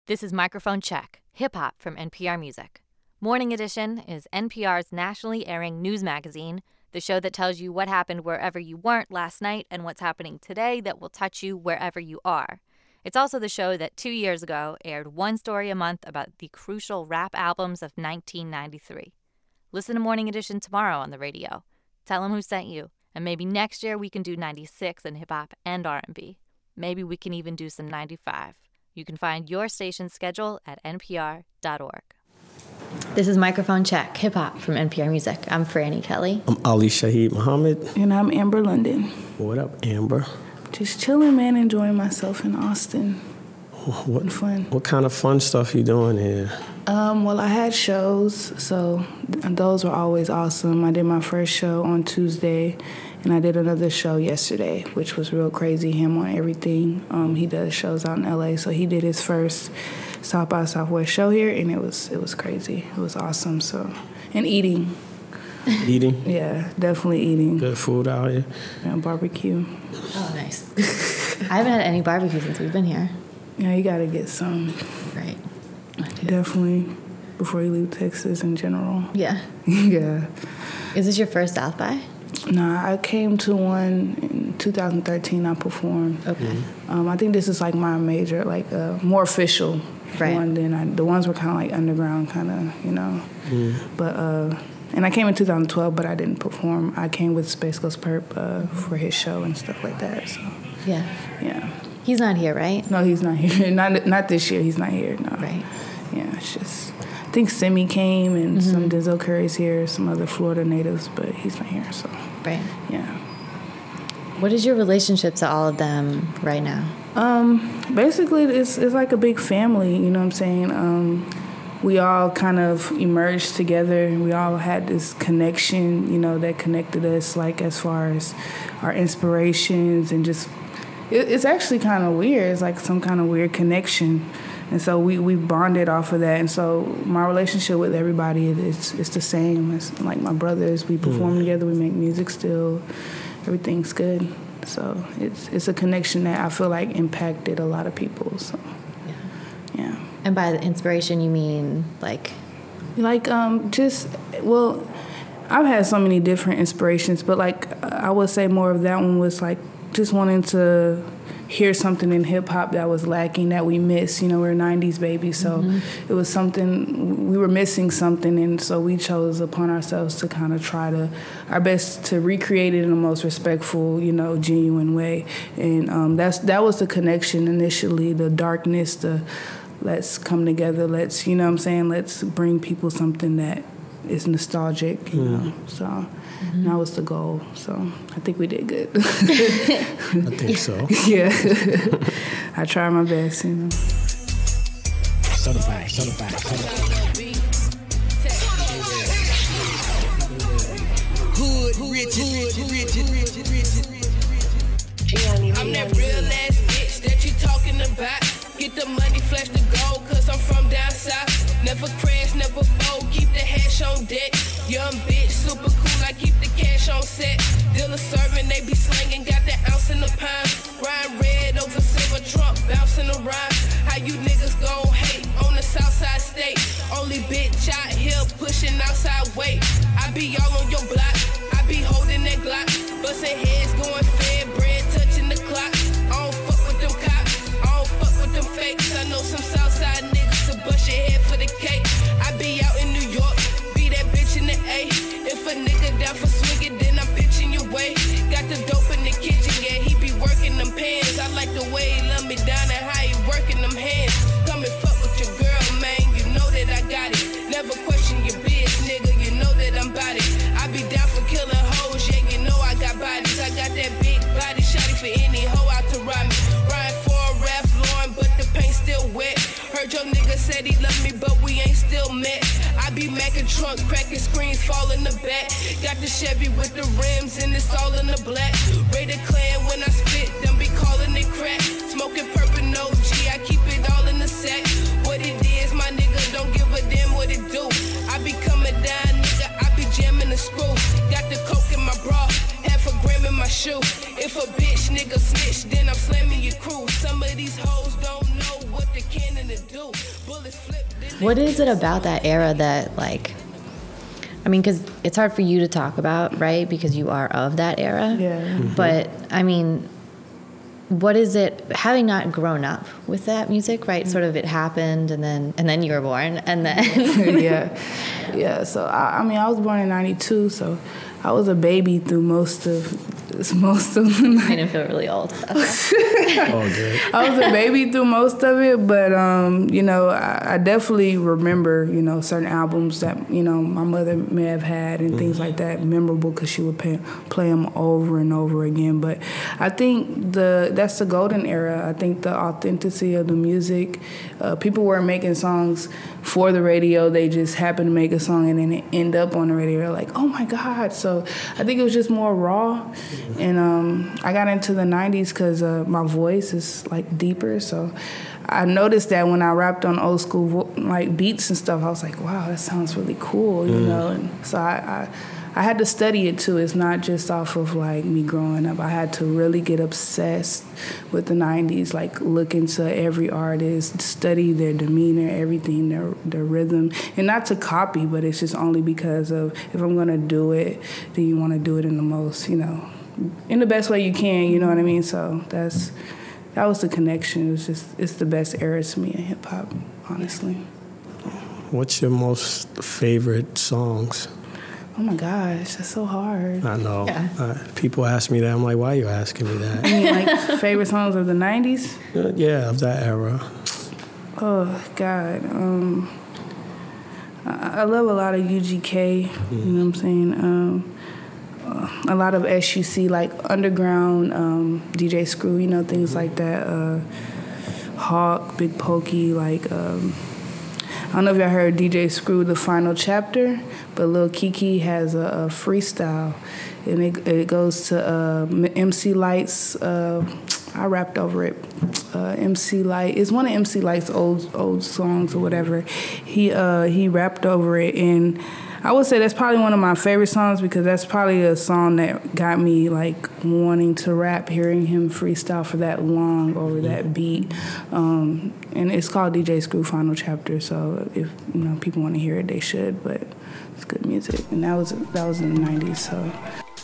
This is Microphone Check, hip-hop from NPR Music. Morning Edition is NPR's nationally airing news magazine, the show that tells you what happened wherever you weren't last night and what's happening today that will touch you wherever you are. It's also the show that 2 years ago aired one story a month about the crucial rap albums of 1993. Listen to Morning Edition tomorrow on the radio. Tell them who sent you, and maybe next year we can do 96 in hip-hop and R&B. Maybe we can even do some 95. You can find your station's schedule at npr.org. This is Microphone Check, hip-hop from NPR Music. I'm Franny Kelly. I'm Ali Shaheed Muhammad. And I'm Amber London. What up, Amber? Just chilling, man, enjoying myself in Austin. What fun? What kind of fun stuff you doing here? Well, I had shows, so those were always awesome. I did my first show on Tuesday, and I did another show yesterday, which was real crazy. Him on everything. He does shows out in LA, so he did his first South by Southwest show here, and it was crazy. It was awesome. So, and eating. Eating? Yeah, definitely eating. Good food out here. Yeah, barbecue. Oh, nice. I haven't had any barbecue since we've been here. Yeah, you gotta get some. Right. Definitely before you leave Texas in general. Yeah. Yeah. Is this your first South by? Nah, I came to one in 2013. I performed. Okay. I think this is like my major, like more official one than the ones were kind of like underground, kind of, you know. But and I came in 2012, but I didn't perform. I came with Space Ghost Perp for his show and stuff like that. So yeah. He's not here, right? No, he's not here. Not this year. He's not here. No. Right. Yeah, it's just I think Simi came and some Denzel Curry's here, some other Florida natives, but he's not here. So right. Yeah. What is your relationship to all of them right now? Basically, it's like a big family. You know what I'm saying? We all kind of emerged together. We all had this connection, you know, that connected us, like as far as our inspirations and just. It's actually kind of weird. It's like some kind of weird connection. And so we bonded off of that. And so my relationship with everybody is the same. It's like my brothers. We perform together. We make music still. Everything's good. So it's a connection that I feel like impacted a lot of people. So yeah. And by the inspiration, you mean like I've had so many different inspirations, but like I would say more of that one was like just wanting to hear something in hip-hop that was lacking, that we miss. You know, we're 90s babies, so it was something, we were missing something, and so we chose upon ourselves to kind of try our best to recreate it in the most respectful, you know, genuine way. And that was the connection initially, the darkness, the let's come together, let's, you know what I'm saying, let's bring people something that is nostalgic, you know, so... That was the goal, so I think we did good. I think so. Yeah. I tried my best, you know. Certified. Hood, rich. I'm that real ass bitch that you talking about. Get the money, flash the gold, cause I'm from down south. Never crash, never fold, keep the hash on deck. Young bitch, super cool, I keep the cash on set. Dealer serving, they be slanging, got that ounce in the pound. Ryan red over silver trunk, bouncing around. How you niggas gon' hate on the south side state? Only bitch out here pushing outside weight. I be all on your block, I be holding that Glock. Bustin' heads going fed, bread touching the clock. I don't fuck with them cops, I don't fuck with them fakes. I know some south side niggas to bust your head for the cake. I be out in New York, be that bitch in the A. If a nigga down for swinging, then I'm pitching your way. Got the dope in the kitchen, yeah, he be working them pans. I like the way he love me down and how he working them hands. Come and fuck with your girl, man, you know that I got it. Never question your bitch, nigga, you know that I'm about it. I be down for killing hoes, yeah, you know I got bodies. I got that big body, shawty for any hoe out to ride me. Ryan for a Ralph Lauren, but the paint still wet. Heard your nigga said he love me, but we ain't still met. I be macking trunk, cracking screens, fall in the back. Got the Chevy with the rims, and it's all in the black. Rated Clan when I spit, them be calling it crack. Smoking purple, no G, I keep it all in the sack. What it is, my nigga, don't give a damn what it do. I be coming down, nigga, I be jamming the screw. Got the coke in my bra, half a gram in my shoe. If a bitch nigga snitch, then I'm slamming your crew. Some of these hoes don't know what the cannon to do. Bullets flip. What is it about that era that, like, I mean, because it's hard for you to talk about, right? Because you are of that era. Yeah. Mm-hmm. But, I mean, what is it, having not grown up with that music, right? Sort of it happened, and then you were born, and then... Yeah. So, I mean, I was born in 92, so I was a baby through most of the night. I didn't feel really old. Oh, good. I was a baby through most of it, but, you know, I definitely remember, you know, certain albums that, you know, my mother may have had and things like that, memorable because she would play them over and over again. But I think that's the golden era. I think the authenticity of the music, people weren't making songs for the radio. They just happened to make a song and then it end up on the radio. Like, oh, my God. So I think it was just more raw. And I got into the 90s because my voice is like deeper. So I noticed that when I rapped on old school like beats and stuff, I was like, wow, that sounds really cool, you know. And so I had to study it too. It's not just off of like me growing up. I had to really get obsessed with the 90s, like look into every artist, study their demeanor, everything, their rhythm. And not to copy, but it's just only because of if I'm going to do it, then you want to do it in the most, you know, in the best way you can, you know what I mean? So that was the connection. It's the best era to me in hip hop, honestly. What's your most favorite songs? Oh my gosh, that's so hard. I know. Yeah. People ask me that. I'm like, why are you asking me that? I mean, like favorite songs of the 90s? Yeah, of that era. Oh, God. I love a lot of UGK, you know what I'm saying? A lot of SUC, like Underground, DJ Screw, you know, things like that. Hawk, Big Pokey, like, I don't know if y'all heard DJ Screw, The Final Chapter, but Lil Kiki has a freestyle, and it goes to MC Light's, I rapped over it, MC Light. It's one of MC Light's old songs or whatever. He rapped over it, and I would say that's probably one of my favorite songs because that's probably a song that got me like wanting to rap, hearing him freestyle for that long over that beat. And it's called DJ Screw Final Chapter, so if you know people want to hear it, they should. But it's good music, and that was in the 90s. So.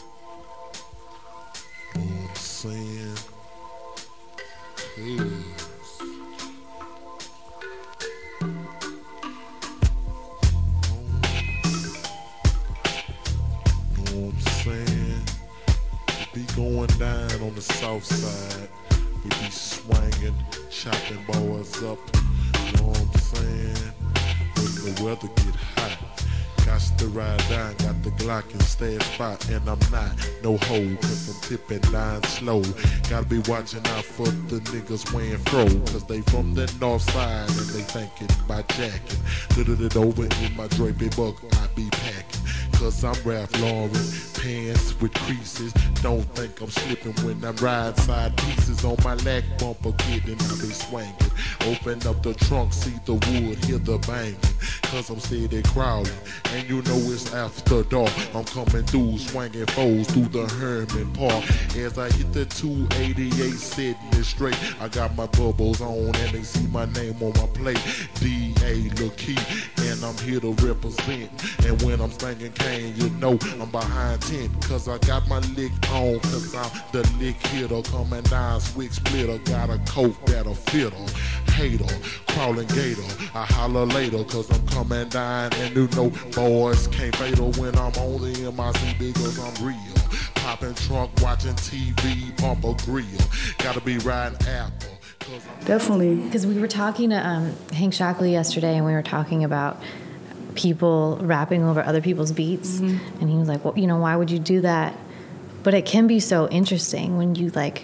Going down on the south side, we be swinging, chopping boys up, you know what I'm saying? When the weather get hot, got to ride down, got the Glock and stay spot, and I'm not no hoe, cause I'm tipping down slow. Gotta be watching out for the niggas wearing fro, cause they from the north side and they thinking by jacking. Little it over in my drapey buck, I be packing. Cause I'm Ralph Lauren, pants with creases. Don't think I'm slipping when I'm riding side pieces on my lag bumper, kid, and I be swinging. Open up the trunk, see the wood, hear the banging. Cause I'm steady crawling, and you know it's after dark. I'm coming through, swinging foes through the Herman Park. As I hit the 288, sitting it straight. I got my bubbles on, and they see my name on my plate. D.A. Lil Key, and I'm here to represent. And when I'm singing cane, you know I'm behind 10. Cause I got my lick on, cause I'm the lick hitter. Coming down, swig splitter. Got a coat that'll fit her. Hater, crawling gator. I holler later, cause I'm coming down. And you know, boys can't fatal when I'm on the MIC because I'm real. Popping trunk, watching TV, pump a grill. Gotta be riding Apple. Definitely. Because we were talking to Hank Shockley yesterday, and we were talking about people rapping over other people's beats. Mm-hmm. And he was like, well, you know, why would you do that? But it can be so interesting when you like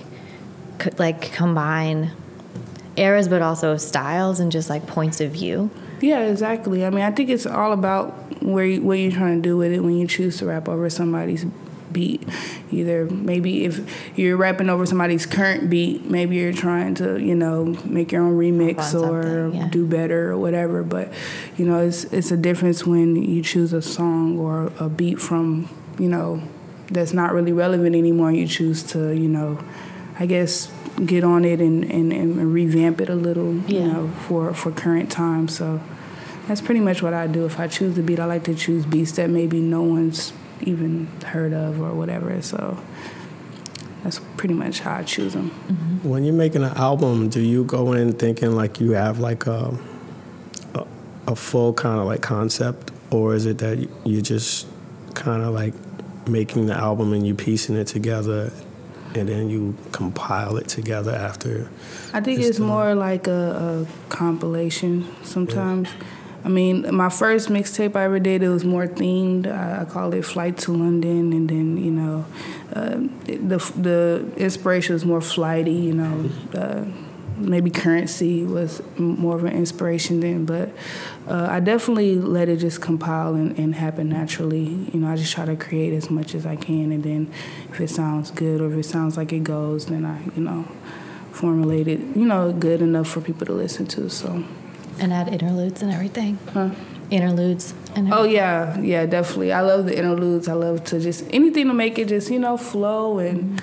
combine eras but also styles and just like points of view. Yeah, exactly. I mean, I think it's all about what you're trying to do with it when you choose to rap over somebody's beat. Either maybe if you're rapping over somebody's current beat, maybe you're trying to, you know, make your own remix or do better or whatever. But, you know, it's a difference when you choose a song or a beat from, you know, that's not really relevant anymore. You choose to, you know, I guess, get on it and revamp it a little, you know, for current times. So that's pretty much what I do. If I choose the beat, I like to choose beats that maybe no one's even heard of or whatever. So that's pretty much how I choose them. Mm-hmm. When you're making an album, do you go in thinking like you have like a full kind of like concept, or is it that you just kind of like making the album and you piecing it together and then you compile it together after? I think it's more like a compilation sometimes. Yeah. I mean, my first mixtape I ever did, it was more themed. I called it Flight to London, and then, you know, the inspiration was more flighty, you know. Maybe Currency was more of an inspiration then, but I definitely let it just compile and happen naturally. You know, I just try to create as much as I can, and then if it sounds good or if it sounds like it goes, then I, you know, formulate it, you know, good enough for people to listen to, so. And add interludes and everything. Huh? Interludes and everything. Oh, yeah, definitely. I love the interludes. I love to just, anything to make it just, you know, flow and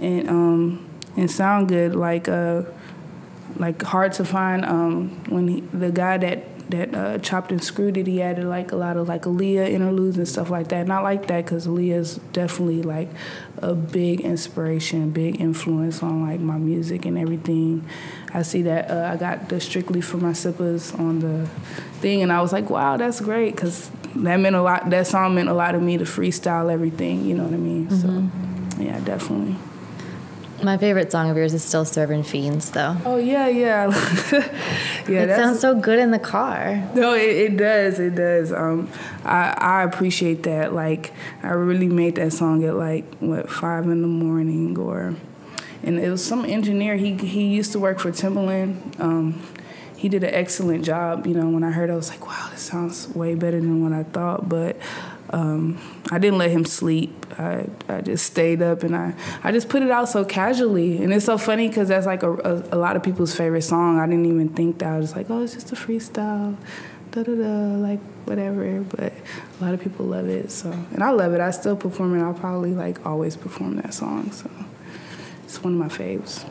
sound good. Like Hard to Find, when the guy that chopped and screwed it, he added like a lot of like Aaliyah interludes and stuff like that. Not like that, because Aaliyah's definitely like a big inspiration, big influence on like my music and everything. I see that I got the Strictly for My Sippers on the thing, and I was like, wow, that's great, because that meant a lot. That song meant a lot to me to freestyle everything, you know what I mean? Mm-hmm. So, yeah, definitely. My favorite song of yours is still Serving Fiends, though. Oh, yeah. Yeah, it sounds so good in the car. No, it does. It does. I appreciate that. Like, I really made that song at, like, 5 in the morning, and it was some engineer. He used to work for Timbaland. He did an excellent job. You know, when I heard it, I was like, wow, this sounds way better than what I thought. But I didn't let him sleep. I just stayed up, and I just put it out so casually. And it's so funny because that's like a lot of people's favorite song. I didn't even think that. I was like, oh, it's just a freestyle, da-da-da, like whatever. But a lot of people love it. So, and I love it. I still perform it. I'll probably like always perform that song. So it's one of my faves.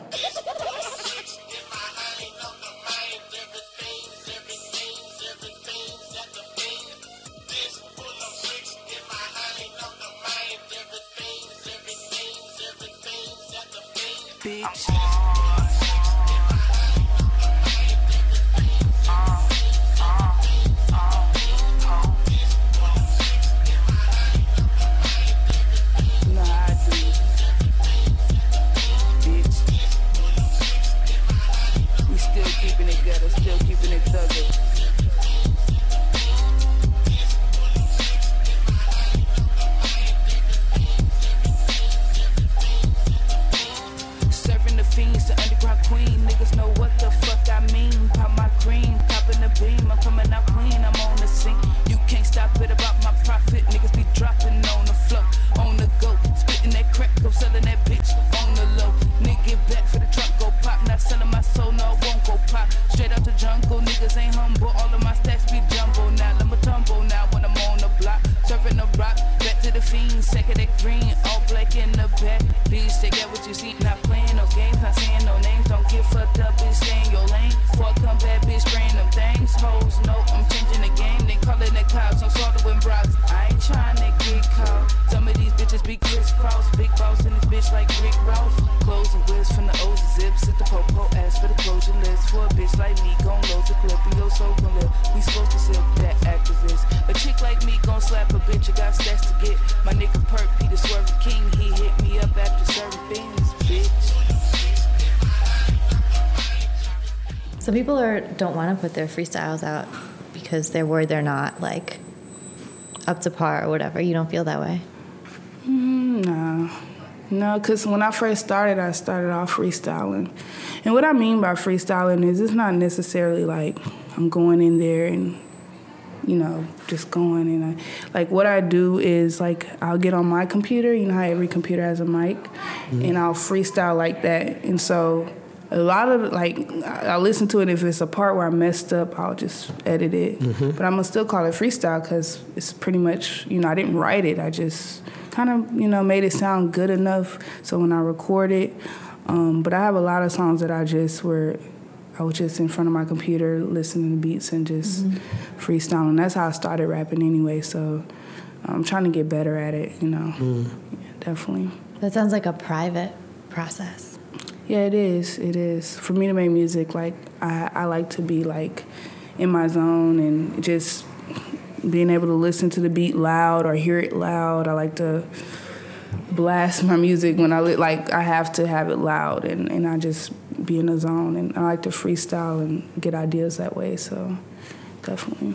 Bitch. We still keeping it gutter, still keeping it thugger. Fiends, the underground queen, niggas know what the fuck I mean. Pop my cream, popping the beam, I'm coming out clean, I'm on the scene. You can't stop it about my profit, niggas be dropping on the flow, on the go, spitting that crack, go selling that bitch on the low. Nigga get back for the truck, go pop, not selling my soul, no, I won't go pop. Straight out the jungle, niggas ain't humble, all of my stacks be jumbo now, let me tumble now when I'm on the block, serving the rock, back to the fiends, second that green, all black in the back. Please take out what you see, not playing no games. Not saying no names, don't get fucked up, bitch, stay in your lane. Before I come back, bitch, spraying them things. Hoes, no, I'm changing the game. They calling the cops, I'm swallowing rocks. I ain't trying to get caught. Some of these bitches be crisscross. Big boss in this bitch like Rick Ross. Clothes and whips from the O's and zips. At the po-po, ask for the closure list. For a bitch like me, gon' load the clip and your soul gon' live. We supposed to sip that activist. A chick like me gon' slap a bitch, I got stacks to get. My nigga Perk, Peter Swerve King, he hit me up after serving things, bitch. So people don't want to put their freestyles out because they're worried they're not like up to par or whatever. You don't feel that way? No, because when I first started, I started off freestyling. And what I mean by freestyling is it's not necessarily like I'm going in there and, you know, just going. And like what I do is like I'll get on my computer. You know how every computer has a mic? Mm-hmm. And I'll freestyle like that. And so a lot of, like, I listen to it. If it's a part where I messed up, I'll just edit it. Mm-hmm. But I'm going to still call it freestyle because it's pretty much, you know, I didn't write it. I just kind of, you know, made it sound good enough so when I record it, But I have a lot of songs that I was just in front of my computer listening to beats and just freestyling. That's how I started rapping anyway, so I'm trying to get better at it, you know. Yeah, definitely. That sounds like a private process. Yeah, it is. It is. For me to make music, like, I like to be, like, in my zone and just being able to listen to the beat loud or hear it loud. I like to blast my music when I have to have it loud and I just be in the zone, and I like to freestyle and get ideas that way, so definitely.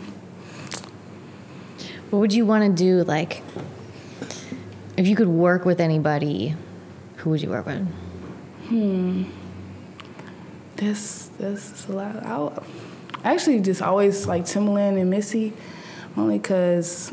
What would you want to do, like, if you could work with anybody, who would you work with? This is a lot. I actually just always like Timbaland and Missy, only because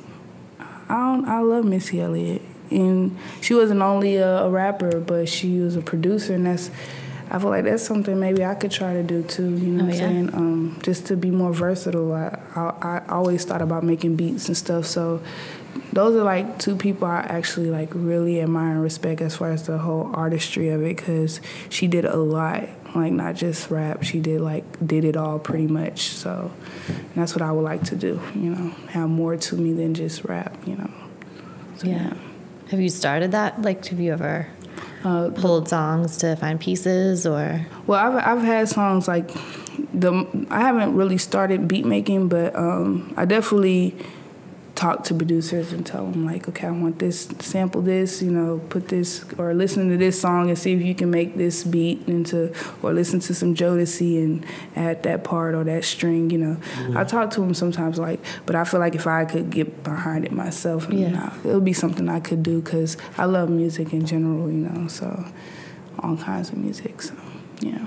I love Missy Elliott. And she wasn't only a rapper, but she was a producer, and I feel like that's something maybe I could try to do too, you know what I'm saying? Just to be more versatile. I always thought about making beats and stuff, so those are like two people I actually like really admire and respect as far as the whole artistry of it, because she did a lot, like not just rap, she did it all pretty much, so that's what I would like to do, you know, have more to me than just rap, you know. So, yeah. Have you started that? Like, have you ever pulled songs to find pieces, or? Well, I've had songs like I haven't really started beat making, but I definitely talk to producers and tell them like, okay, I want this, sample this, you know, put this, or listen to this song and see if you can make this beat into, or listen to some Jodeci and add that part or that string, you know. I talk to them sometimes, like, but I feel like if I could get behind it myself, it would be something I could do, because I love music in general, you know, so all kinds of music, so yeah.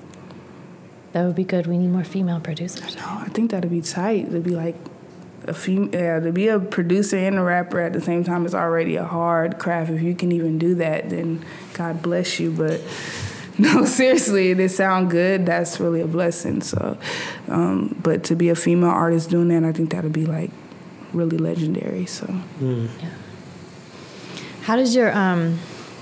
That would be good. We need more female producers. I think that'd be tight. To be like to be a producer and a rapper at the same time is already a hard craft. If you can even do that, then God bless you. But no, seriously, it sound good. That's really a blessing. So, but to be a female artist doing that, I think that'd be like really legendary. So, yeah. How does your I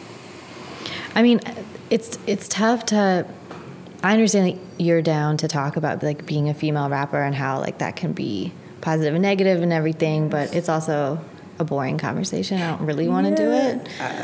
mean, it's tough to. I understand that you're down to talk about like being a female rapper and how like that can be positive and negative and everything, but it's also a boring conversation. I don't really want to do it.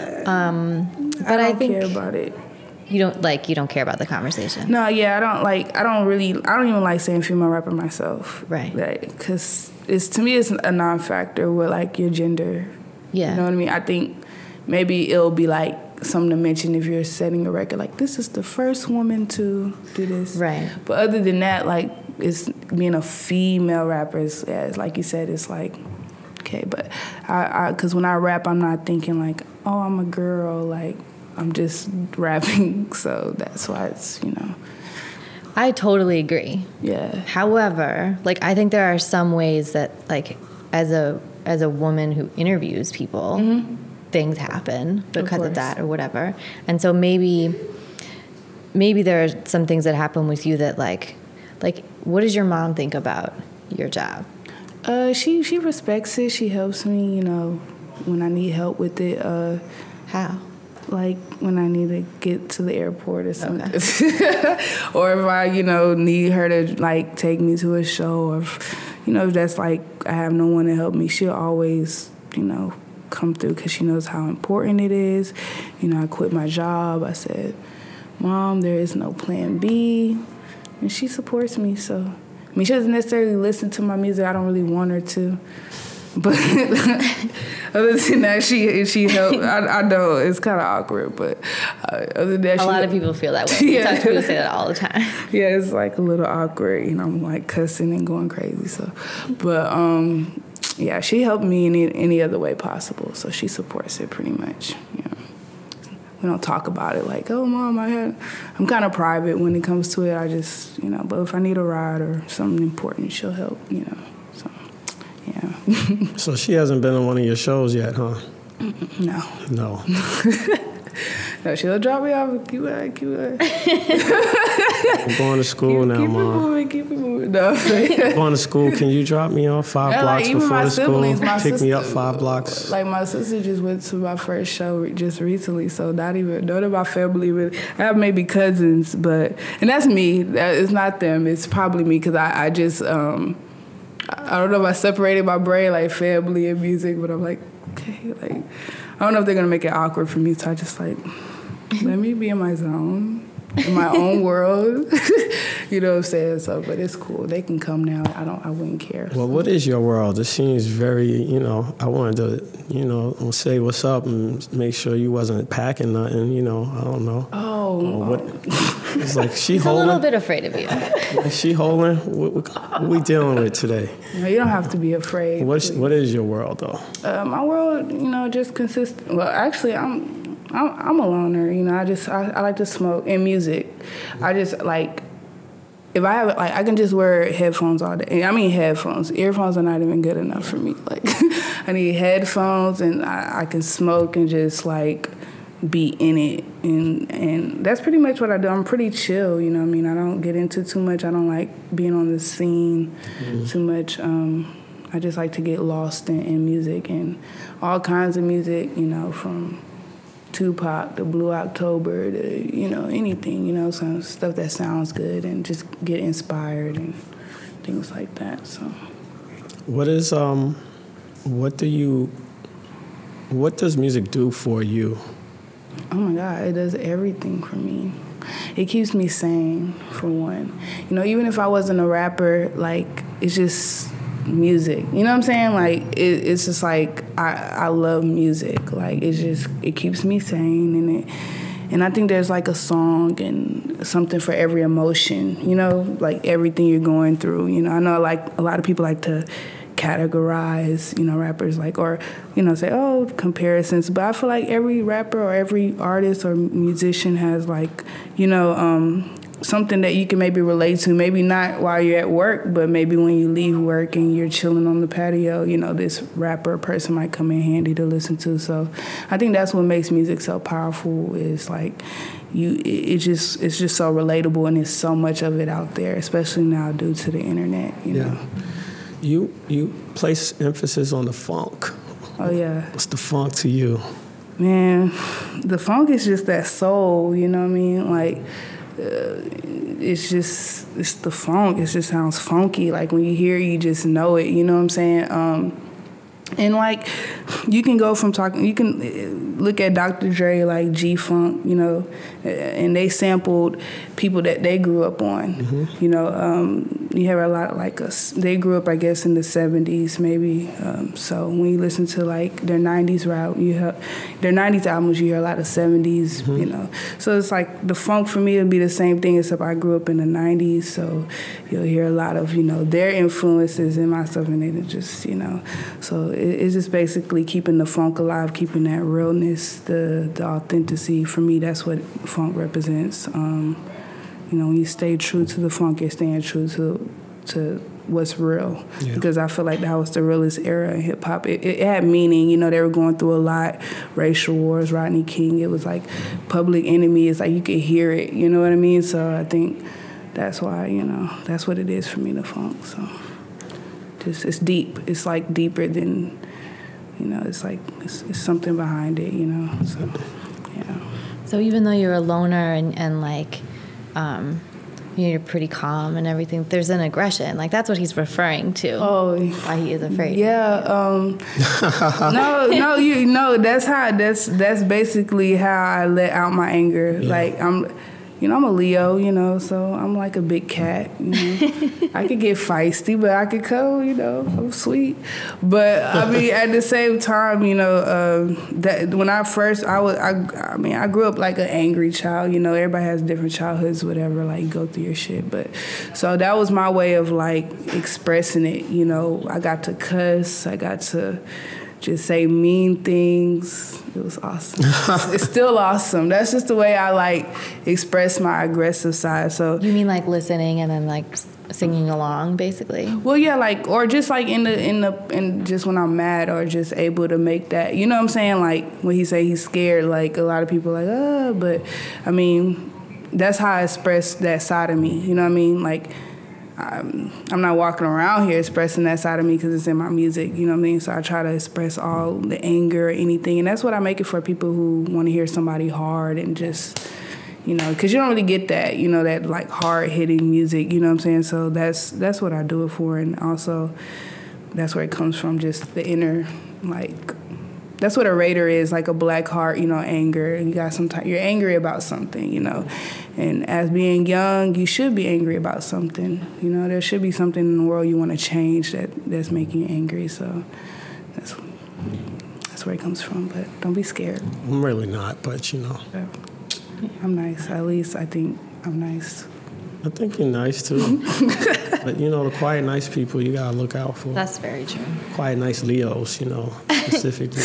But I think care about it. You don't care about the conversation. No, yeah, I don't even like saying female rapper myself. Right. Because to me it's a non-factor with like your gender. Yeah. You know what I mean? I think maybe it'll be like something to mention if you're setting a record, like this is the first woman to do this. Right. But other than that, like, it's being a female rapper is like you said, it's like, okay, but because when I rap, I'm not thinking like, oh, I'm a girl, like I'm just rapping, so that's why it's, you know. I totally agree. Yeah. However, like I think there are some ways that like as a woman who interviews people, things happen because of that or whatever. And so maybe there are some things that happen with you that like what does your mom think about your job? She respects it. She helps me, you know, when I need help with it. How? Like when I need to get to the airport or something. Okay. Or if I, you know, need her to like take me to a show, or if, you know, if that's like I have no one to help me, she'll always, you know, come through because she knows how important it is. You know, I quit my job. I said, Mom, there is no plan B. And she supports me, so. I mean, she doesn't necessarily listen to my music. I don't really want her to. But other than that, she helped. I know it's kind of awkward, but other than that, a lot of people feel that way. Yeah. People say that all the time. Yeah, it's like a little awkward. You know, I'm like cussing and going crazy. So, but yeah, she helped me in any other way possible. So she supports it pretty much. You know. We don't talk about it like, oh, Mom, I'm kind of private when it comes to it. I just, you know, but if I need a ride or something important, she'll help, you know. So, yeah. So she hasn't been on one of your shows yet, huh? No. No. No, she'll drop me off and keep it. I'm going to school now, Mom. Keep it moving. No, I'm going to school. Can you drop me off 5 blocks before the school? Pick me up 5 blocks. Like my sister just went to my first show just recently, so none of my family really. I have maybe cousins, and that's me. It's not them. It's probably me because I just I don't know if I separated my brain like family and music, but I'm like, okay, like I don't know if they're gonna make it awkward for me, so I just like let me be in my zone, in my own world. You know what I'm saying? So, but it's cool. They can come now. I wouldn't care. Well, what is your world? It seems very, I wanted to, say what's up and make sure you wasn't packing nothing, I don't know. Oh. It's like she He's holding. a little bit afraid of you. Is she holding? What we dealing with today? No, you don't have to be afraid. What is your world, though? My world, just consists. Well, actually, I'm a loner. I like to smoke and music. I just like. If I have I can just wear headphones all day. I mean headphones. Earphones are not even good enough for me. Like I need headphones, and I can smoke and just like be in it. And that's pretty much what I do. I'm pretty chill. I don't get into too much. I don't like being on the scene too much. I just like to get lost in music and all kinds of music. From Tupac, the Blue October, anything, some stuff that sounds good and just get inspired and things like that. So, what does music do for you? Oh my God, it does everything for me. It keeps me sane, for one. Even if I wasn't a rapper, like, it's just music. You know what I'm saying? Like, it's just like, I love music. Like, it keeps me sane, and I think there's like a song and something for every emotion, like everything you're going through. I know like a lot of people like to categorize, rappers like, or, say, oh, comparisons. But I feel like every rapper or every artist or musician has like, something that you can maybe relate to, maybe not while you're at work, but maybe when you leave work and you're chilling on the patio, this rapper person might come in handy to listen to. So I think that's what makes music so powerful is like it's just so relatable, and there's so much of it out there, especially now due to the internet, know. You place emphasis on the funk. Oh, yeah. What's the funk to you? Man, the funk is just that soul, you know what I mean? Like, it's the funk. It just sounds funky. Like, when you hear it, you just know it, you know what I'm saying? And, like, you can go from you can look at Dr. Dre, like G-Funk, and they sampled people that they grew up on. Mm-hmm. You have a lot like us. They grew up, I guess, in the 70s, maybe. So when you listen to, like, their 90s route, their 90s albums, you hear a lot of 70s, mm-hmm. So it's like the funk for me would be the same thing, except I grew up in the 90s, so you'll hear a lot of, their influences in my stuff, and it just, so it's just basically keeping the funk alive, keeping that realness, the authenticity. For me, that's what funk represents. When you stay true to the funk, you're staying true to what's real. Yeah. Because I feel like that was the realest era in hip hop. It had meaning. They were going through a lot, racial wars, Rodney King. It was like Public Enemy. It's like you could hear it. You know what I mean? So I think that's why that's what it is for me, the funk. So it's deep. It's like deeper than it's like it's something behind it. So yeah. So even though you're a loner and like. You're pretty calm and everything, there's an aggression. Like, that's what he's referring to. Oh. Why he is afraid. Yeah. No, that's basically how I let out my anger. Yeah. Like, I'm a Leo, so I'm like a big cat, I could get feisty, but I could cuddle, I'm sweet. But, I mean, at the same time, that when I grew up like an angry child, everybody has different childhoods, whatever, like, go through your shit. But, so that was my way of, like, expressing it, I got to cuss, I got to just say mean things. It was awesome. It's still awesome. That's just the way I like express my aggressive side. So you mean like listening and then like singing along, basically? Well, yeah, like, or just like in just when I'm mad, or just able to make that, you know what I'm saying? Like when he say he's scared, like a lot of people are like, but I mean, that's how I express that side of me. You know what I mean? Like I'm not walking around here expressing that side of me because it's in my music. You know what I mean? So I try to express all the anger or anything, and that's what I make it for people who want to hear somebody hard and just. You know, because you don't really get that, you know, that like hard-hitting music, you know what I'm saying? So that's what I do it for, and also that's where it comes from, just the inner, like, that's what a Raider is, like a black heart, you know, anger. You got you're angry about something, you know, and as being young, you should be angry about something, you know. There should be something in the world you want to change that's making you angry, so that's where it comes from, but don't be scared. I'm really not, but, you know. Yeah. I'm nice. At least I think I'm nice. I think you're nice, too. But, you know, the quiet, nice people you got to look out for. That's very true. Quiet, nice Leos, you know, specifically.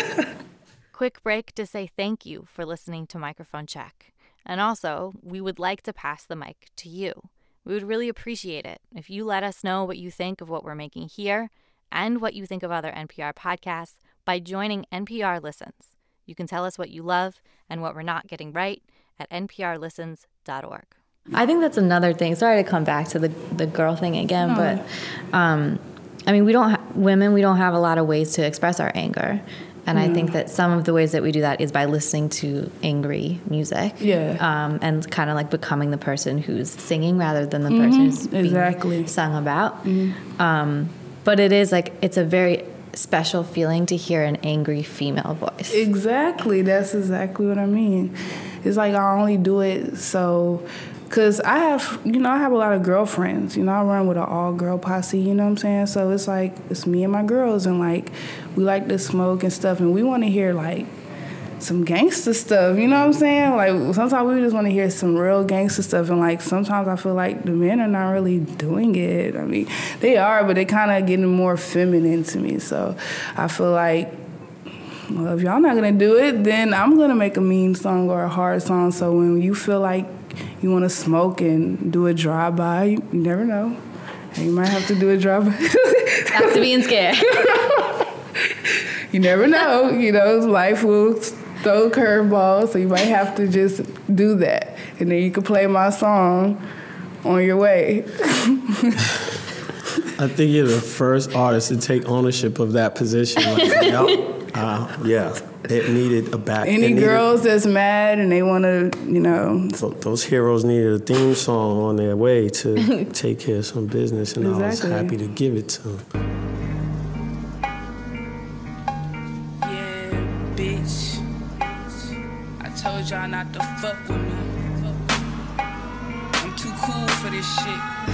Quick break to say thank you for listening to Microphone Check. And also, we would like to pass the mic to you. We would really appreciate it if you let us know what you think of what we're making here and what you think of other NPR podcasts by joining NPR Listens. You can tell us what you love and what we're not getting right at nprlistens.org. I think that's another thing. Sorry to come back to the girl thing again, but I mean, we don't have a lot of ways to express our anger. And I think that some of the ways that we do that is by listening to angry music. Yeah. And kind of like becoming the person who's singing rather than the person who's being sung about. But it is like, it's a very special feeling to hear an angry female voice. Exactly. That's exactly what I mean. It's like I only do it so... Because I have a lot of girlfriends. You know, I run with an all-girl posse, you know what I'm saying? So it's like, it's me and my girls, and, like, we like to smoke and stuff, and we want to hear, like, some gangster stuff, you know what I'm saying? Like, sometimes we just want to hear some real gangster stuff, and, like, sometimes I feel like the men are not really doing it. I mean, they are, but they kind of getting more feminine to me. So I feel like, well, if y'all not going to do it, then I'm going to make a mean song or a hard song. So when you feel like you want to smoke and do a drive-by, you never know. You might have to do a drive-by. Back to being scared. You never know. You know, life will throw curveballs, so you might have to just do that. And then you can play my song on your way. I think you're the first artist to take ownership of that position. Like, yeah. It needed a back. Any girls that's mad and they want to, you know. So those heroes needed a theme song on their way to take care of some business, and I was happy to give it to them. Yeah, bitch. I told y'all not to fuck with me. I'm too cool for this shit.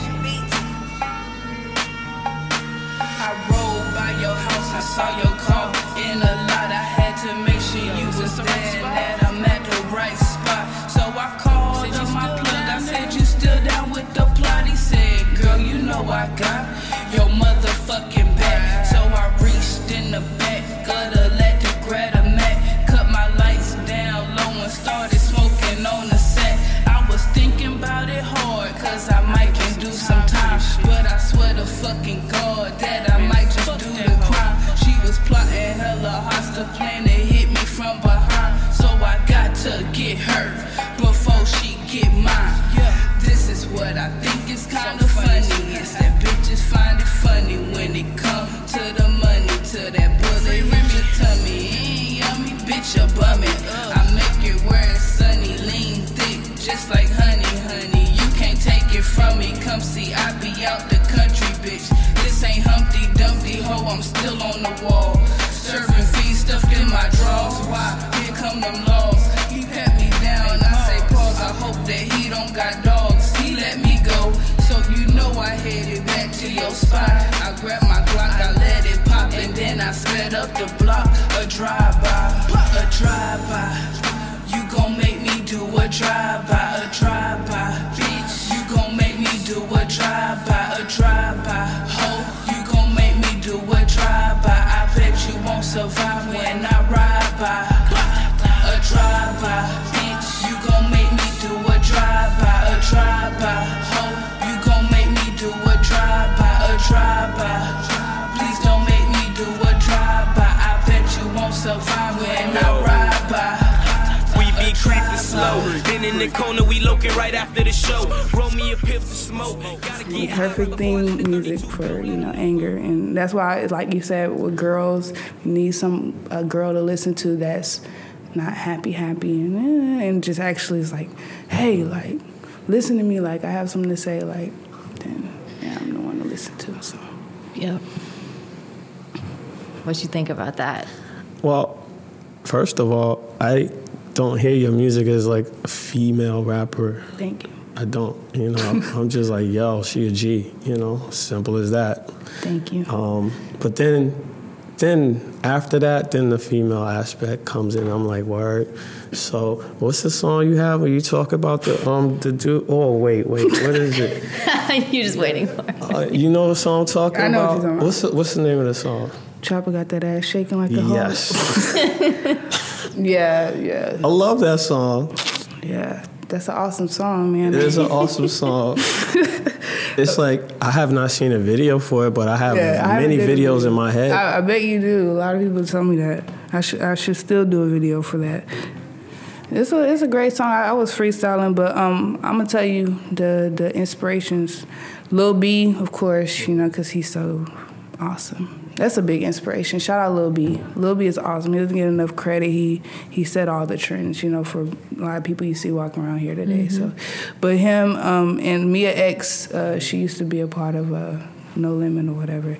I rolled by your house and saw your car in a lot. I had to make sure you was there and that I'm at the right spot. So I called up my plug. I said, you still down with the plot? He said, girl, you know I got your motherfucking back. So I reached in the back of the electric, grabbed a mat, cut my lights down low and started smoking on the set. I was thinking about it hard, cause I might can do some time, but I swear to fucking God that I might just do the crime. She was plotting hella hostile plan to hit me from behind, so I got to get her before she get mine. This is what I think is kind of funny, is that bitches find it funny when it come to the money, to that bullet in your tummy. Ain't yummy, bitch, you're bumming. I make it where it's sunny, lean thick, just like honey. You can't take it from me, come see, I be out the country, bitch. This ain't Humpty Dumpty, ho, I'm still on the wall. Serving fees stuffed in my drawers. Why? Here come them laws. He pat me down, I say pause. I hope that he don't got dogs. He let me go, so you know I headed back to your spot. I grabbed my Glock, I let it pop, and then I sped up the block. A drive-by, a drive-by. You gon' make me do a drive-by, a drive-by. Bitch, you gon' make me do a drive-by, a drive-by. Ho, you gon' make me do a drive-by. I bet you survive when I ride by. A drive-by, bitch, you gon' make me do a drive-by, a drive-by. Ho, you gon' make me do a drive-by, a drive-by. Please don't make me do a drive-by. I bet you won't survive when I ride by. We be creeping slow. Then in the corner, we looking right after the show. Roll me a piff to smoke. Perfect theme music for, anger. And that's why, like you said, with girls, you need a girl to listen to that's not happy, and just actually is like, hey, like, listen to me, like, I have something to say, like, then, yeah, I'm the one to listen to, so. Yep. What you think about that? Well, first of all, I don't hear your music as, like, a female rapper. Thank you. I don't, I'm just like, yo, she a G, simple as that. Thank you. But then after that, then the female aspect comes in. I'm like, word. So what's the song you have where you talk about the dude? Oh, wait, what is it? You're just waiting for it. You know the song I'm talking about? I know what you're talking about. What's the name of the song? Chopper got that ass shaking like a hoe. Yes. Yeah. I love that song. Yeah, that's an awesome song, man. It is an awesome song. It's like, I have not seen a video for it, but I have many videos in my head. I bet you do. A lot of people tell me that. I should still do a video for that. It's a great song. I was freestyling, but I'm going to tell you the inspirations. Lil B, of course, because he's so awesome. That's a big inspiration. Shout out Lil B. Lil B is awesome. He doesn't get enough credit. He set all the trends, for a lot of people you see walking around here today. Mm-hmm. So, but him and Mia X, she used to be a part of No Limit or whatever.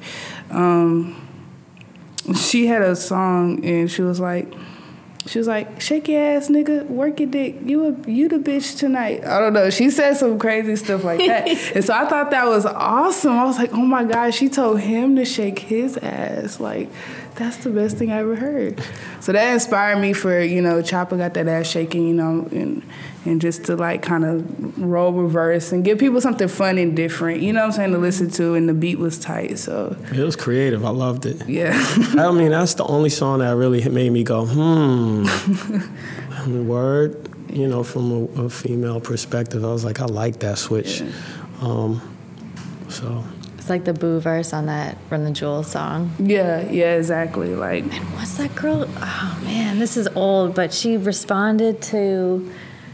She had a song and she was like, shake your ass, nigga, work your dick. You the bitch tonight. I don't know. She said some crazy stuff like that. And so I thought that was awesome. I was like, oh my God, she told him to shake his ass. Like, that's the best thing I ever heard. So that inspired me for, Chopper got that ass shaking, and just to like kind of roll reverse and give people something fun and different, to listen to, and the beat was tight, so. It was creative. I loved it. Yeah. I mean, that's the only song that really made me go, word, from a female perspective. I was like, I like that switch. Yeah. So. It's like the Boo verse on that Run the Jewels song. Yeah, exactly. Like, and what's that girl? Oh man, this is old, but she responded to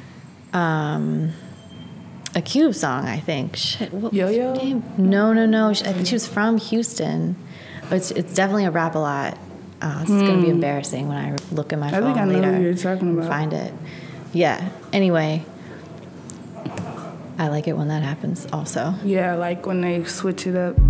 a Cube song, I think. Shit, what was her name? No. I think she was from Houston. It's definitely a Rap-A-Lot. This is gonna be embarrassing when I look at my phone later. I think I know who you're talking about. Find it. Yeah. Anyway. I like it when that happens also. Yeah, like when they switch it up.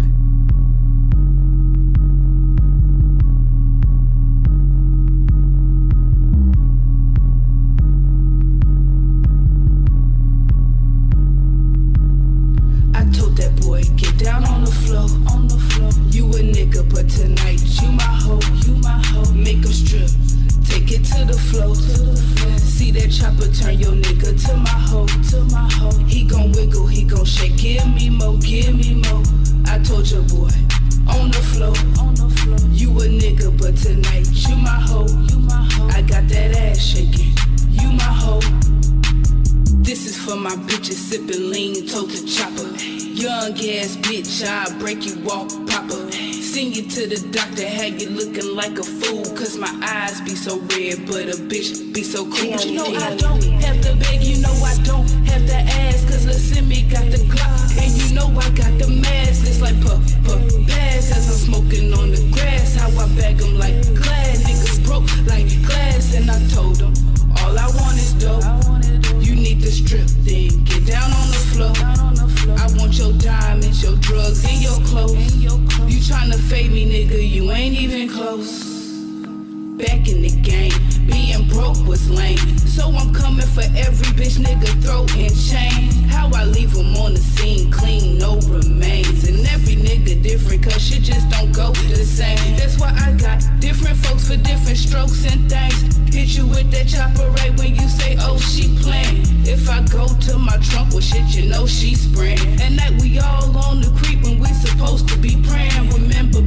I told that boy, get down on the floor, You a nigga, but tonight you my hoe, Make him strip, take it to the floor, See that chopper turn your nigga to my hoe, He gon' wiggle, he gon' shake, give me more. I told your boy, on the floor, You a nigga, but tonight you my hoe, I got that ass shaking, you my hoe. This is for my bitches sippin' lean, tote the chopper. Young ass bitch, I'll break you off, popper. Send you to the doctor, had you looking like a fool. Cause my eyes be so red, but a bitch be so cool. You know I don't have to beg, you know I don't have to ask. Cause Lil Simmy got the Glock, and you know I got the mask. It's like puff, pass as I'm smoking on the grass. How I bag them like glass, niggas broke like glass. And I told them, all I want is dope. You need to strip, then get down on the floor. I want your diamonds, your drugs, and your clothes. You tryna fade me, nigga, you ain't even close. Back in the game, being broke was lame. So I'm coming for every bitch, nigga, throat and chain. How I leave them on the scene, clean, no remains. And every nigga different, cause shit just don't go the same. That's why I got different folks for different strokes and things. Hit you with that chopper right when you say, oh, she playin'. If I go to my trunk with shit, you know she spraying. At night we all on the creep when we supposed to be praying. Remember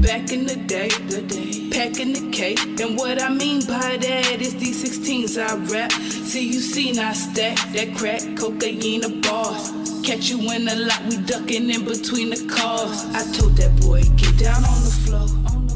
back in the day, packing the cake. And what I mean by that is these 16s I rap. See, you seen I stack that crack, cocaine, the bars. Catch you in the lot, we ducking in between the cars. I told that boy, get down on the floor.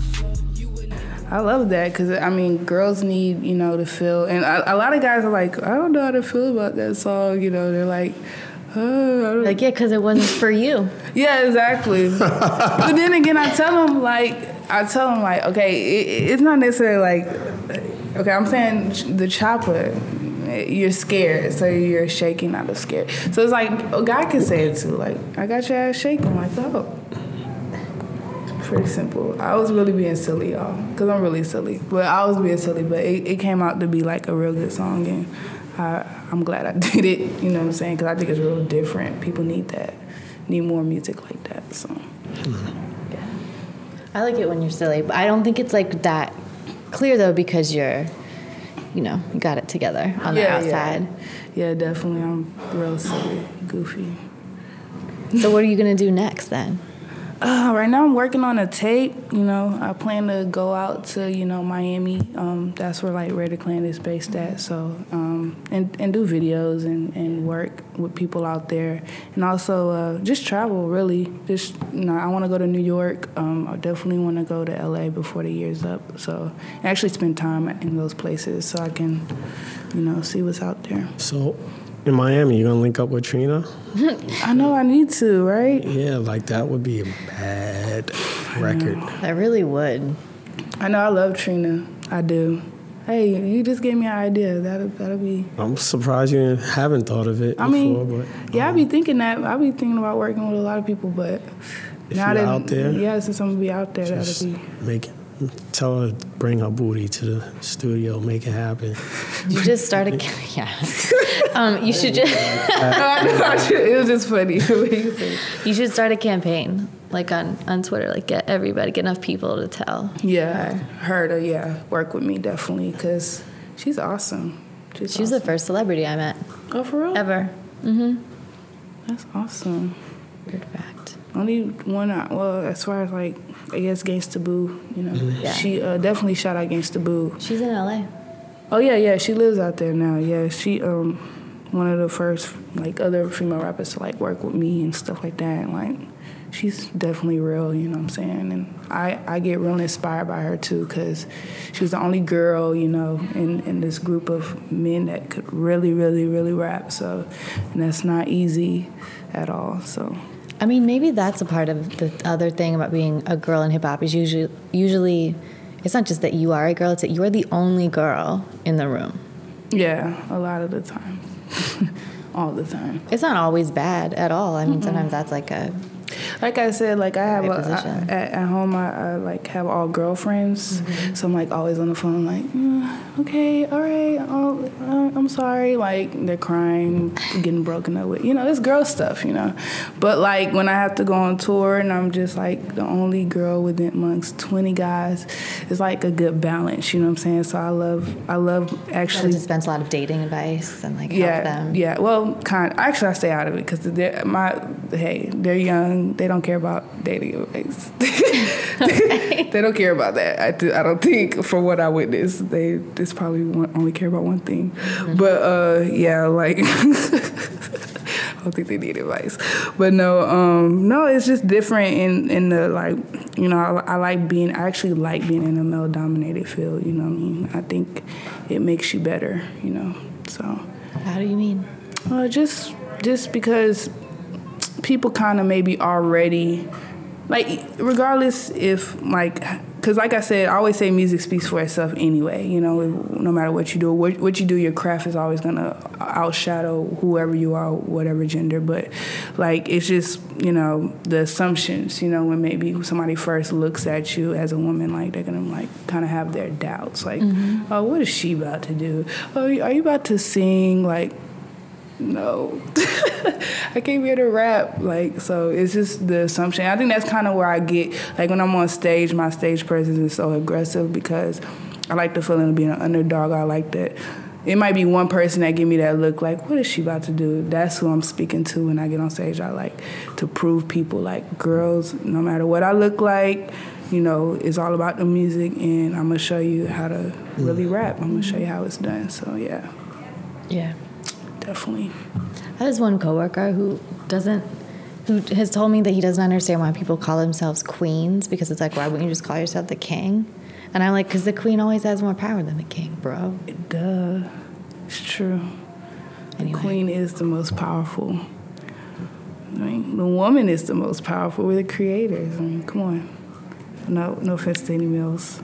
I love that because, I mean, girls need, you know, to feel. And a lot of guys are like, I don't know how to feel about that song. You know, they're like, oh. Like, yeah, because it wasn't for you. Yeah, exactly. But then again, I tell them, like, okay, it's not necessarily like, okay, I'm saying the chopper, you're scared, so you're shaking out of scared. So it's like, a guy can say it too, like, I got your ass shaking, like, oh. Pretty simple. I was really being silly, y'all, because I'm really silly. But I was being silly, but it came out to be like a real good song, and I'm glad I did it, you know what I'm saying, because I think it's real different. People need that, need more music like that, so. Yeah. I like it when you're silly, but I don't think it's like that clear, though, because you're, you know, you got it together on the outside. Yeah, definitely. I'm real silly, goofy. So what are you going to do next, then? Right now I'm working on a tape, you know. I plan to go out to, you know, Miami. That's where, like, Rare the Clan is based at. So, and do videos and work with people out there. And also just travel, really. Just, you know, I want to go to New York. I definitely want to go to L.A. before the year's up. So, actually spend time in those places so I can, you know, see what's out there. So, in Miami, you gonna link up with Trina? I know I need to, right? Yeah, like that would be a bad record. I really would. I know I love Trina. I do. Hey, you just gave me an idea. That'll be. I'm surprised you haven't thought of it before. But yeah, I be thinking that. I be thinking about working with a lot of people, but if now you're that out there, yeah, since I'm gonna be out there, that'll be. Tell her to bring her booty to the studio, make it happen. You just started, you should just. It was just funny. You should start a campaign, like on Twitter, like get enough people to tell. Yeah, her to work with me definitely because she's awesome. She's awesome. The first celebrity I met. Oh, for real? Ever. Mm-hmm. That's awesome. Weird fact. Only one. Well, as far as like, I guess Gangsta Boo, you know. Mm-hmm. Yeah. She definitely shout out Gangsta Boo. She's in LA. Oh yeah, she lives out there now. Yeah, she one of the first like other female rappers to like work with me and stuff like that. And, like, she's definitely real, you know what I'm saying? And I get real inspired by her too, because she was the only girl, you know, in this group of men that could really, really, really rap. So, and that's not easy at all. So. I mean, maybe that's a part of the other thing about being a girl in hip-hop is usually it's not just that you are a girl, it's that you're the only girl in the room. Yeah, a lot of the time. All the time. It's not always bad at all. I mean, sometimes that's like a... Like I said, like I have at home, I like have all girlfriends, so I'm like always on the phone, like, okay, all right, I'm sorry, like they're crying, getting broken up with, you know, it's girl stuff, you know. But like when I have to go on tour and I'm just like the only girl within amongst 20 guys, it's like a good balance, you know what I'm saying? So I love actually dispense a lot of dating advice and like help them. Yeah, well, actually I stay out of it because they're young. They don't care about dating advice. They don't care about that. I don't think, from what I witnessed, they just probably only care about one thing. But yeah, like I don't think they need advice. But no, it's just different in the like, you know, I actually like being in a male-dominated field. You know what I mean? I think it makes you better. You know, so. How do you mean? Just because. People kind of maybe already, like, regardless if, like, because like I said, I always say music speaks for itself anyway, you know, no matter what you do. What you do, your craft is always going to outshadow whoever you are, whatever gender. But, like, it's just, you know, the assumptions, you know, when maybe somebody first looks at you as a woman, like, they're going to, like, kind of have their doubts. Like, oh, what is she about to do? Oh, are you about to sing? Like, no, I came here to rap, like, so it's just the assumption. I think that's kind of where I get, like, when I'm on stage, my stage presence is so aggressive because I like the feeling of being an underdog. I like that it might be one person that give me that look like, what is she about to do? That's who I'm speaking to when I get on stage. I like to prove people, like, girls, no matter what I look like, you know, it's all about the music, and I'm going to show you how to really rap. I'm going to show you how it's done. So, yeah. Yeah. Definitely. I have one coworker who has told me that he doesn't understand why people call themselves queens, because it's like, why wouldn't you just call yourself the king? And I'm like, because the queen always has more power than the king, bro. Duh. It's true. Anyway. The queen is the most powerful. I mean, the woman is the most powerful. We're the creators. I mean, come on. No offense to any males.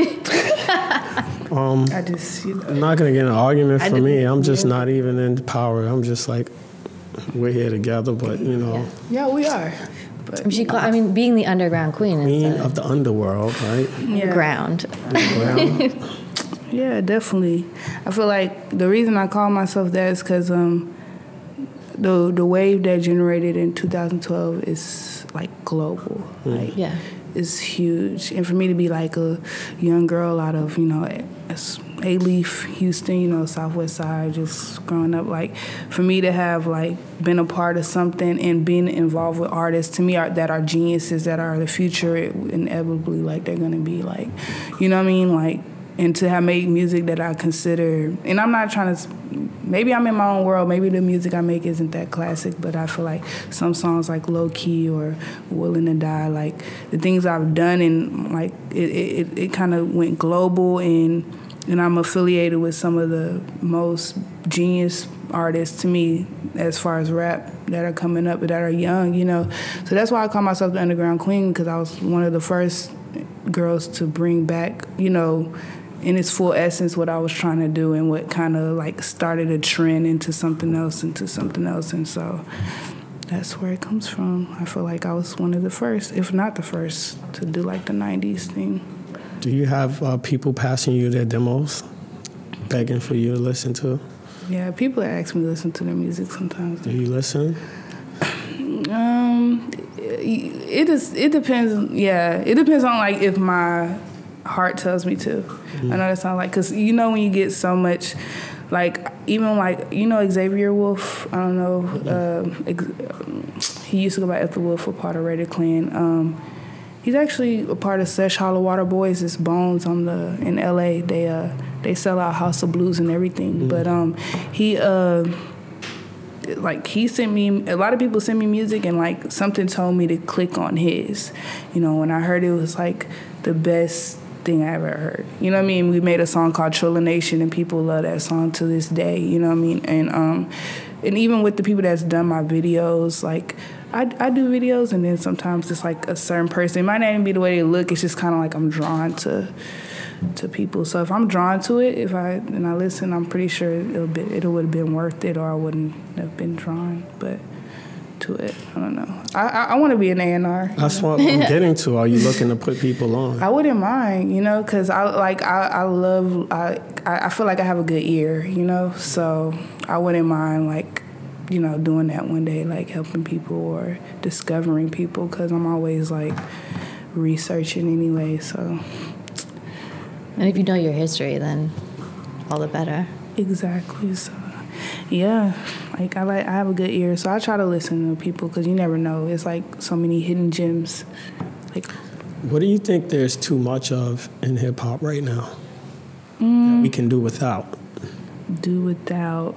I just, you know. I'm not going to get an argument for me. I'm just not even in power. I'm just like, we're here together, but, you know. Yeah, we are. But being the underground queen of the underworld, right? Yeah. Ground. Yeah, definitely. I feel like the reason I call myself that is because the wave that generated in 2012 is, like, global. Like, yeah. It's huge. And for me to be, like, a young girl out of, you know, A-Leaf, Houston, you know, Southwest Side, just growing up, like, for me to have, like, been a part of something and being involved with artists, to me, that are geniuses, that are the future, inevitably, like, they're going to be, like, you know what I mean? Like, and to have made music that I consider, and I'm not trying to, maybe I'm in my own world, maybe the music I make isn't that classic, but I feel like some songs like Low Key or Willing to Die, like, the things I've done, and, like, it kind of went global, and I'm affiliated with some of the most genius artists to me as far as rap that are coming up, that are young, you know. So that's why I call myself the Underground Queen, because I was one of the first girls to bring back, you know, in its full essence what I was trying to do, and what kind of, like, started a trend into something else. And so that's where it comes from. I feel like I was one of the first, if not the first, to do, like, the 90s thing. Do you have people passing you their demos, begging for you to listen to? Yeah, people ask me to listen to their music sometimes. Do you listen? It depends. Yeah, it depends on, like, if my heart tells me to. Mm-hmm. I know that sounds like, because, you know, when you get so much, like, even, like, you know, Xavier Wolf, I don't know, he used to go by Ethel Wolf, a part of Rated Clan. He's actually a part of Sesh Hollow Water Boys. It's Bones in LA. They sell out House of Blues and everything. Mm-hmm. But he sent me, a lot of people send me music, and, like, something told me to click on his. You know, when I heard it was, like, the best thing I ever heard. You know what I mean? We made a song called Trilla Nation, and people love that song to this day. You know what I mean? And even with the people that's done my videos, like, I do videos, and then sometimes it's, like, a certain person. It might not even be the way they look. It's just kind of like I'm drawn to people. So if I'm drawn to it, and I listen, I'm pretty sure it would have been worth it, or I wouldn't have been drawn to it. I don't know. I want to be an A&R. That's what I'm getting to. Are you looking to put people on? I wouldn't mind, you know, because I feel like I have a good ear, you know, so I wouldn't mind, like, you know, doing that one day, like, helping people or discovering people, because I'm always, like, researching anyway, so. And if you know your history, then all the better. Exactly. So, yeah, like, I have a good ear, so I try to listen to people, because you never know. It's, like, so many hidden gems. Like, what do you think there's too much of in hip-hop right now that we can do without? Do without.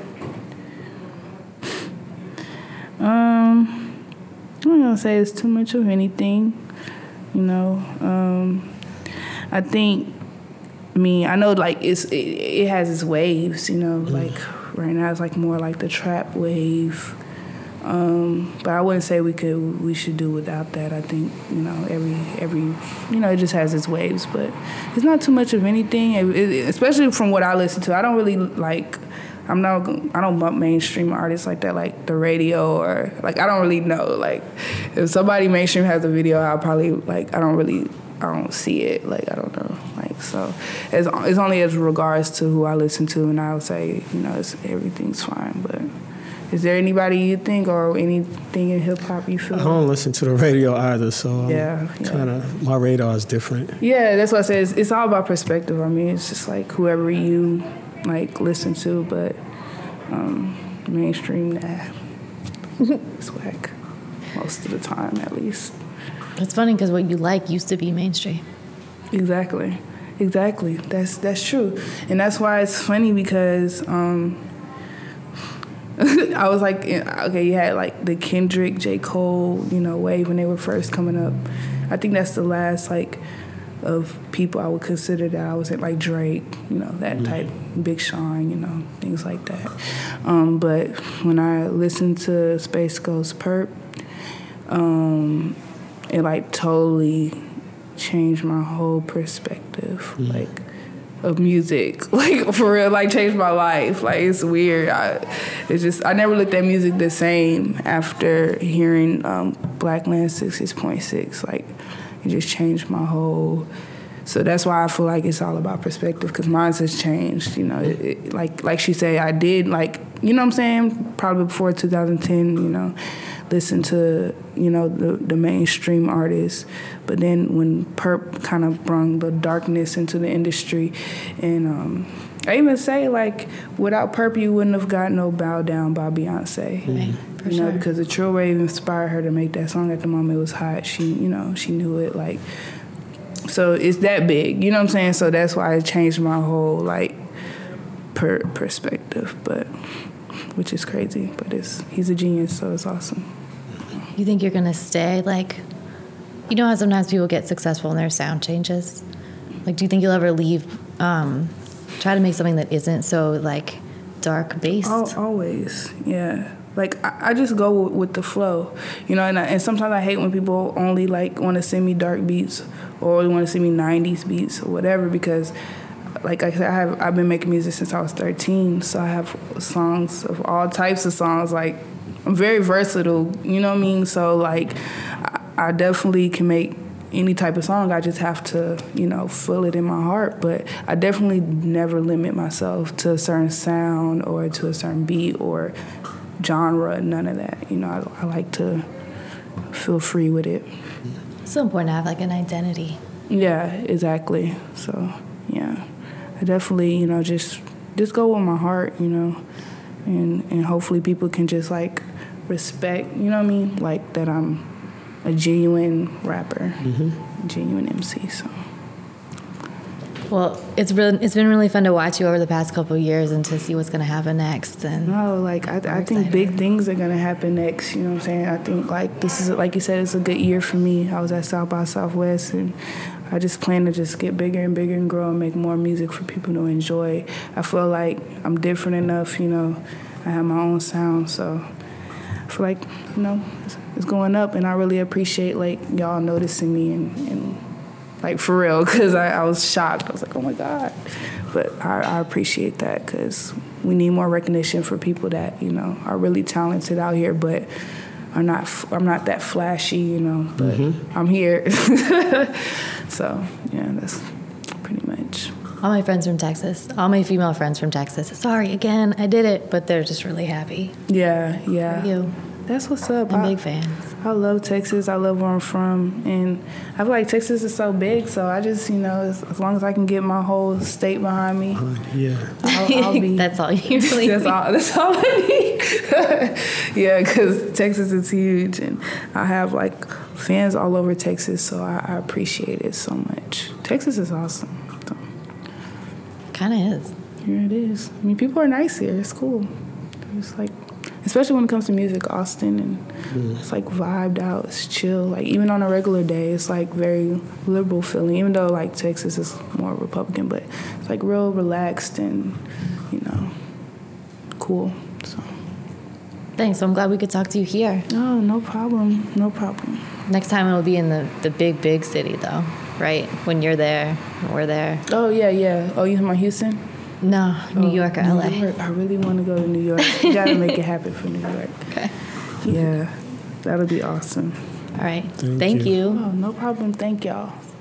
I'm not gonna say it's too much of anything, you know. I think, I know, like, it has its waves, you know. Like, right now it's, like, more like the trap wave, but I wouldn't say we should do without that. I think, you know, every you know, it just has its waves, but it's not too much of anything, especially from what I listen to. I don't really, like, I don't bump mainstream artists like that, like the radio, or, like, I don't really know. Like, if somebody mainstream has a video, I'll probably, like, I don't see it. Like, I don't know. Like, so it's only as regards to who I listen to, and I'll say, you know, everything's fine. But is there anybody you think, or anything in hip hop you feel? I don't listen to the radio either, so yeah. Kind of, my radar is different. Yeah, that's what I say. It's all about perspective. I mean, it's just like whoever you like listen to, but mainstream, nah. It's whack. Most of the time, at least. It's funny because what you like used to be mainstream. Exactly. That's true, and that's why it's funny because I was like, okay, you had like the Kendrick, J. Cole, wave when they were first coming up. I think that's the last like of people I would consider that I was at, like Drake, that type, Big Sean, things like that. But when I listened to Space Ghost Perp, it like totally changed my whole perspective, like of music, like for real, like changed my life. Like it's weird. I never looked at music the same after hearing Blackland 66.6. Like it just changed my whole. So that's why I feel like it's all about perspective, because mine has changed. Like she said, I did what I'm saying, probably before 2010. Listen to the mainstream artists, but then when Perp kind of brought the darkness into the industry, and I even say like without Perp you wouldn't have got no Bow Down by Beyonce, For sure. because the Trill Wave inspired her to make that song at the moment. It was hot. She knew it, like, so it's that big, you know what I'm saying? So that's why it changed my whole like perspective, but which is crazy, but he's a genius, so it's awesome. You think you're gonna stay like, how sometimes people get successful and their sound changes? Like, do you think you'll ever leave, try to make something that isn't so like dark based? Always, yeah. Like I just go with the flow, and sometimes I hate when people only like want to send me dark beats or want to send me 90s beats or whatever, because like I said, I've been making music since I was 13, so I have songs of all types of songs. Like I'm very versatile, you know what I mean? So like I definitely can make any type of song. I just have to, feel it in my heart. But I definitely never limit myself to a certain sound or to a certain beat or genre, none of that. I like to feel free with it. It's so important to have like an identity. Yeah, exactly. So yeah, I definitely, just go with my heart, and hopefully people can just like respect, like that I'm a genuine rapper, genuine MC. So. Well, it's been really fun to watch you over the past couple of years and to see what's going to happen next. And I think big things are going to happen next. You know what I'm saying? I think like this is, like you said, it's a good year for me. I was at South by Southwest, and I just plan to just get bigger and bigger and grow and make more music for people to enjoy. I feel like I'm different enough. I have my own sound, so I feel like it's going up, and I really appreciate like y'all noticing me and like for real, because I was shocked. I was like, oh my God. But I appreciate that, because we need more recognition for people that, are really talented out here, but I'm not that flashy, but I'm here. So, yeah, that's pretty much. All my friends from Texas, all my female friends from Texas, sorry, again, I did it, but they're just really happy. Yeah. For you. That's what's up. I'm big fans. I love Texas. I love where I'm from. And I feel like Texas is so big, so I just, as long as I can get my whole state behind me, I'll be. That's all you really need. That's all I need. Yeah, because Texas is huge, and I have, like, fans all over Texas, so I appreciate it so much. Texas is awesome. So. Kind of is. Here it is. I mean, people are nice here. It's cool. It's like, especially when it comes to music, Austin, and it's like vibed out, it's chill. Like even on a regular day, it's like very liberal feeling, even though like Texas is more Republican, but it's like real relaxed and, cool, so. Thanks, I'm glad we could talk to you here. Oh, no problem. Next time it'll be in the big city though, right? When you're there, we're there. Oh, yeah. Oh, you talking about Houston? No, New York or LA. I really want to go to New York. You got to make it happen for New York. Okay. Yeah, that'll be awesome. All right. Thank you. Oh, no problem. Thank y'all.